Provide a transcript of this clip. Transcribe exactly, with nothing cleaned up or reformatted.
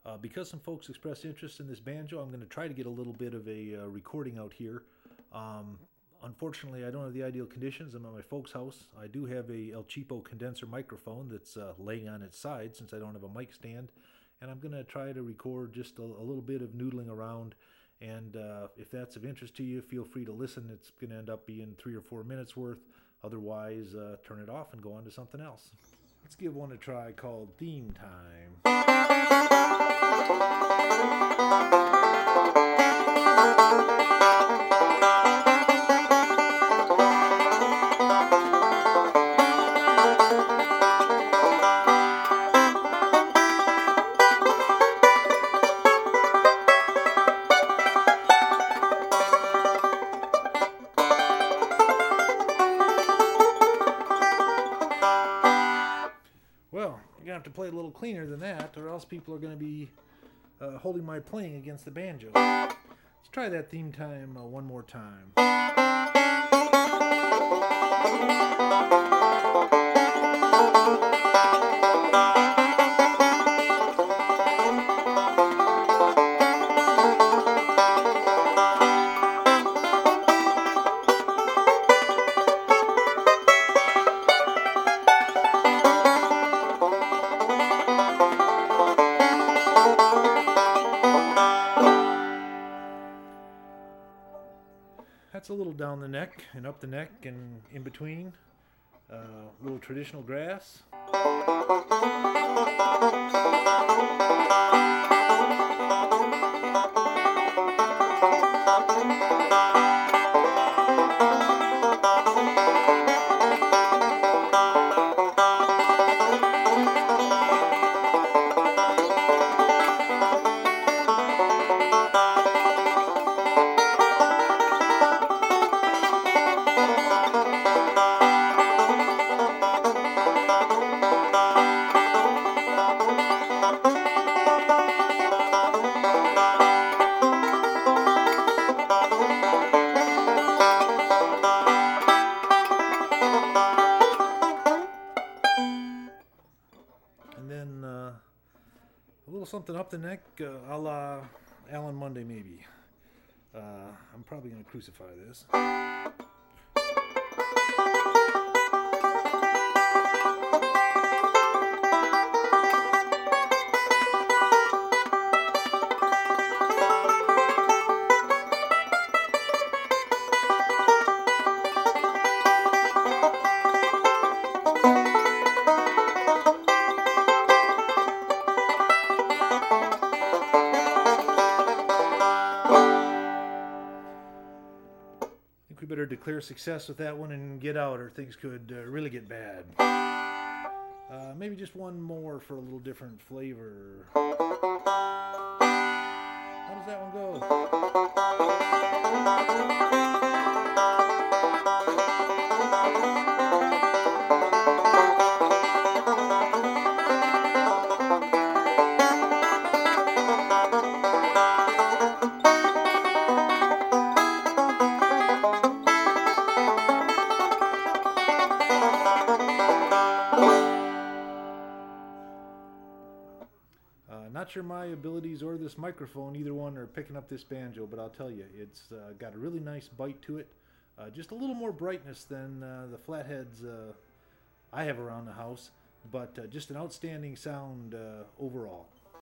Uh, because some folks expressed interest in this banjo, I'm going to try to get a little bit of a uh, recording out here. Um, unfortunately, I don't have the ideal conditions. I'm at my folks' house. I do have a El Cheapo condenser microphone that's uh, laying on its side since I don't have a mic stand. And I'm going to try to record just a, a little bit of noodling around. And uh, if that's of interest to you, feel free to listen. It's going to end up being three or four minutes worth. Otherwise, uh, turn it off and go on to something else. Let's give one a try called Theme Time. Well, you're going to have to play a little cleaner than that, or else people are going to be uh, holding my playing against the banjo. Let's try that theme time uh, one more time. That's a little down the neck and up the neck and in between. A uh, little traditional grass. And then uh, a little something up the neck, uh, a la Alan Monday, maybe. Uh, I'm probably going to crucify this. We better declare success with that one and get out, or things could uh, really get bad. Uh, maybe just one more for a little different flavor. How does that one go? Uh, not sure my abilities or this microphone, either one, are picking up this banjo, but I'll tell you, it's uh, got a really nice bite to it. Uh, just a little more brightness than uh, the flatheads uh, I have around the house, but uh, just an outstanding sound uh, overall.